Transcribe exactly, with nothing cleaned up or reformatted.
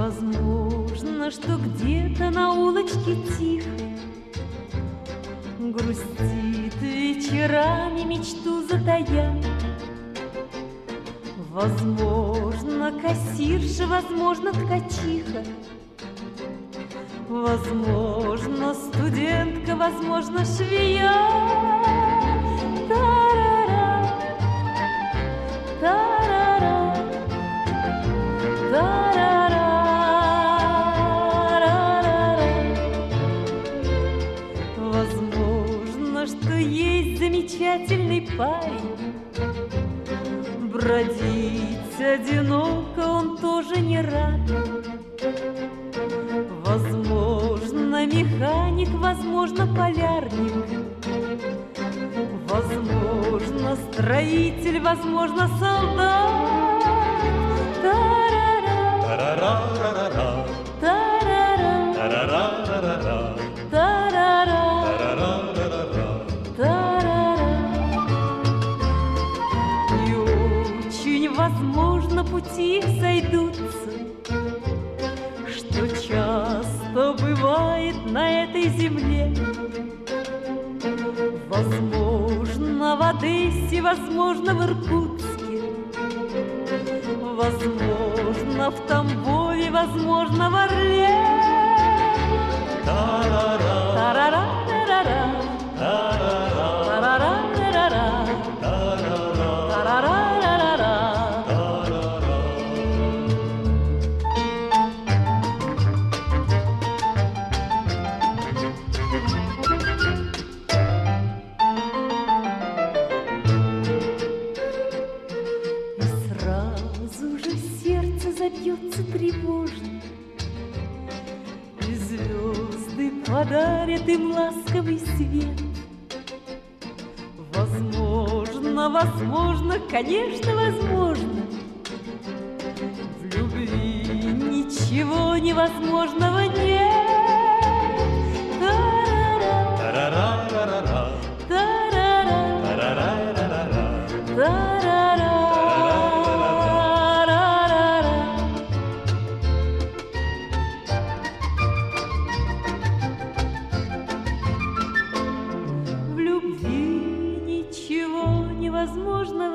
Возможно, что где-то на улочке тихо грустит вечерами, мечту затая. Возможно, кассирша, возможно, ткачиха, возможно, студентка, возможно, швея. Та-ра-ра, та-ра-ра, та-ра-ра, ра-ра-ра. Возможно, что есть замечательный парень, бродить одиноко он тоже не рад. Возможно, механик, возможно, полярник, возможно, строитель, возможно, солдат. Та-ра-ра, Та-ра-ра-ра-ра, та-ра-ра, та-ра-ра-ра-ра, та-ра-ра, та-ра-ра-ра-ра. та-ра-ра. И очень возможно, пути их сойдутся, что часто бывает на этой земле. Возможно, в Одессе, возможно, в Иркутске, возможно, в Тамбове, возможно, в Орле. Та-ра-ра, Тарара, тарара, та-ра-ра, тарара, тарара, та-ра-ра, тарара, тарара. та-ра-ра. И сразу же сердце забьется тревожно, и звезды подарят им ласковый свет. Возможно, возможно, конечно, возможно, в любви ничего невозможного нет. Та-ра-ра, Та-ра-ра-ра-ра, та-ра-ра, та-ра-ра-ра-ра. та-ра-ра, ра-ра-ра. В любви ничего невозможного